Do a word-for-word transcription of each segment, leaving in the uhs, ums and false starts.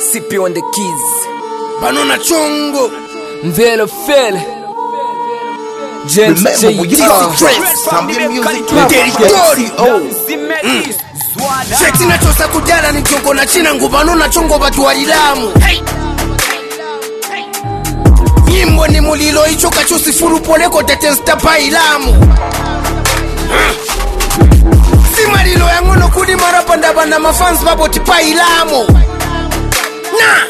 C P on the keys. Banana chongo. Mvelo fele. Gent Remember, we use the trends. Zambia music Territory. Oh. Cheki na chosa kujala ni chongo na china ngubano na chongo batu walilamu. Hey. Nyimbo ni mulilo icho kachusi furu poleko tete nstapa ilamu. Si marilo yangono kudi marapanda banda mafans babo tipa ilamu. Na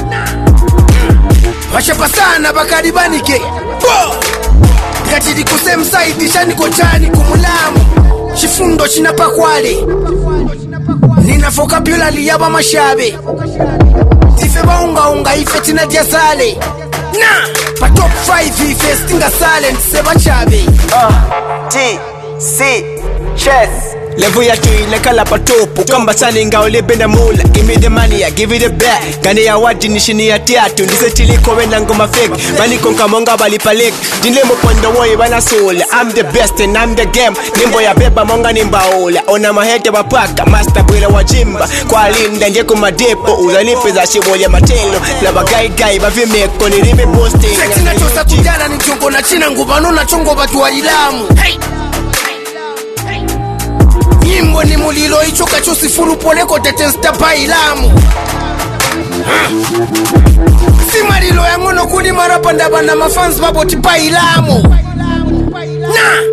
Washepa sana bakaribanike Gachidi kusem saidi shani kochani kumulamu Shifundo chinapa kwale Nina vocabula liyaba mashabe Tife baunga unga ife tina diasale Na Pa top five ife stinga silent seba chabe Uh, T, C, chess Level ya tui lekala patopu Kamba sani nga ulebe na mula Give me the money, I give it back Gane ya wadi nishini ya tiatu Ndise tiliko wena ngoma fake Mani konka monga bali palek Dinle mo pondo woyi bana sola I'm the best and I'm the game Nimbo ya beba monga nimba ola Ona mahete wapaka Master bwela wajimba Kwa linda nje kumadepo Uzalipe za shibo ya matelo Laba gai gai bavimeko nirime posting Cheki na chosa kujala ni chongo na china ngubano na chongo batu walilamu Hey Nyimbo ni mulilo icho kachusi furu poleko tete nstapa ilamu Si marilo yangono kudi marapanda banda mafans babo tipa ilamu Na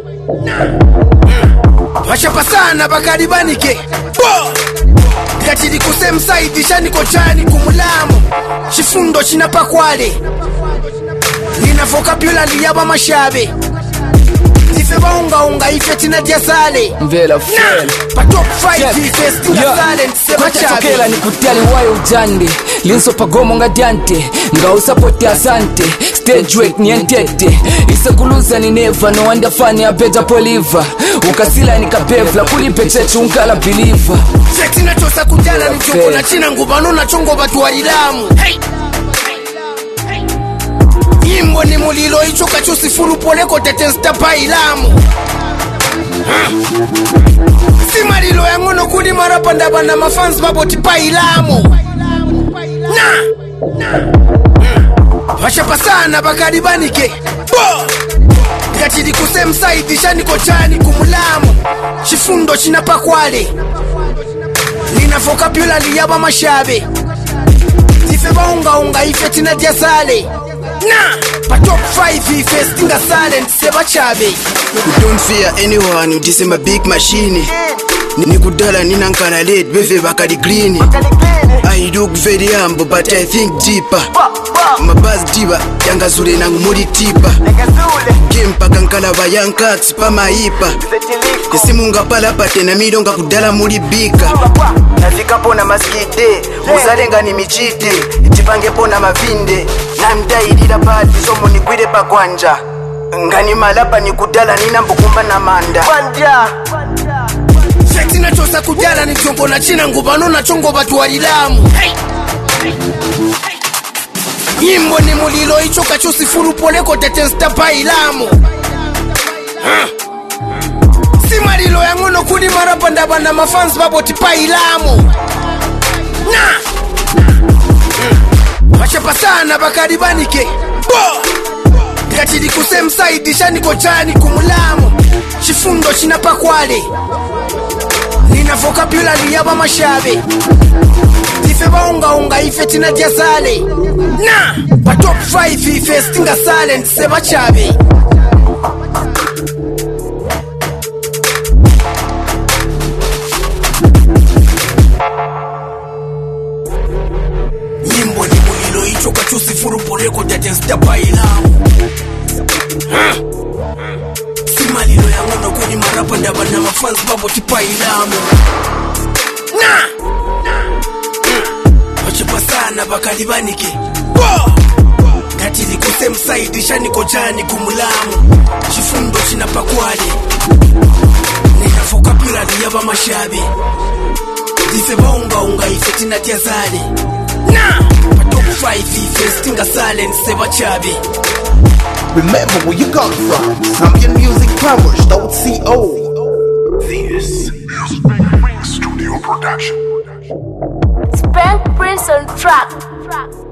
Washepa sana bakaribanike Gachidi kusem saidi shani kochani kumulamu Shifundo chinapa kwale Nina vocabula liyaba mashabe Tife baunga unga ife tina diasale Mvelo fele. Pa top five ife stinga silent seba chabe Kutachokela ni kutiali wayo ujande Linso pagomo nga diante Nga usapoti asante Stage weight ni entete Isa kuluza ni neva No wonder funny a better poliva Ukasila ni kapevla Kulipeche chungala believer Cheki na chosa kujala ni chongo na china ngubano na chongo batu walilamu Hey Nyimbo ni mulilo icho kachusi furu poleko tete nstapa ilamu Si marilo yangono kudi marapanda banda mafans babo tipa ilamu Na Washepa sana bakaribanike Gachidi kusem saidi shani kochani kumulamu Shifundo chinapa kwale Nina vocabula liyaba mashabe Tife baunga unga ife tina diasale Na Pa top five ife stinga silent seba chabe You don't fear anyone, you just a big machine. Nikudala nina nkana late, beve bakadi green. I look very humble, but I think deeper. Mabaz diba, yanga zure nangu muri tipa. Kempa kankala ba yankats pa maipa. Kesimunga pala pate na midonga kudala muri bika. Nafika pona maskite Muzalenga ni michite Chipange pona mavinde Namda ilida pati Somo ni kwide pa kwanja Ngani malapa ni kudala Nina mbukumba na manda Kwanja Cheki na chosa kujala ni chongo na china ngubano na chongo batu walilamu Hey Nyimbo ni mulilo icho kachusi furu poleko tete nstapa ilamu Si marilo yangono kudi marapanda banda mafans babo tipa ilamu Na Washepa sana bakaribanike Gachidi kusem saidi shani kochani kumulamu Shifundo chinapa kwale Nina vocabula liyaba mashabe Tife baunga unga ife tina diasale Na Pa top five ife stinga silent seba chabe Nyimbo ni mulilo icho kachusi furu poleko tete nstapa ilamu Si malilo yangono kuni marapanda banda mafans babo tipa ilamu Na Washepa sana bakaribanike Gachidi kusem saidi shani kochani kumulamu Shifundo chinapa kwale Nina vocabula liyaba mashabe Tife baunga unga ife tina tiazale Na Pa top five ife stinga silent seba chabe Remember where you come from. Zambia music powers, don't C O. This is Spring Ring Studio Production. Spank Prince on track.